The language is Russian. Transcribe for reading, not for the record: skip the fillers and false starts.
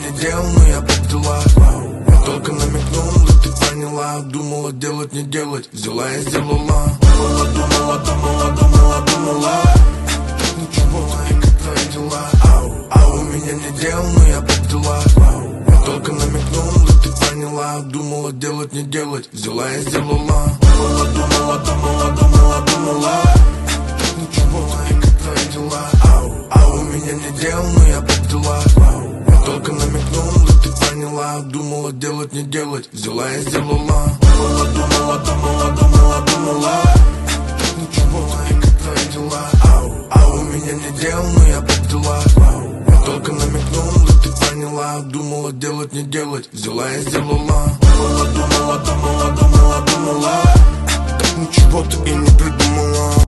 не делал, но я по делам. Я только намекнул, да ты поняла. Думала делать, не делать, взяла и сделала. Думала. Ничего, и как твои дела? У меня не делал, но я по делам. Я только намекнул, да ты поняла. Думала делать, не делать, взяла и сделала. Думала. Ничего, и как твои дела? У меня не делал, но я по делам. Я только намекнул, да ты поняла. Думала делать, не делать, взяла и сделала. Думала. Ничего, и как твои дела? У меня не делал, но я по делам. Я только намекнул, да ты поняла. Думала делать, не делать, взяла и сделала. Думала. Так ничего ты и не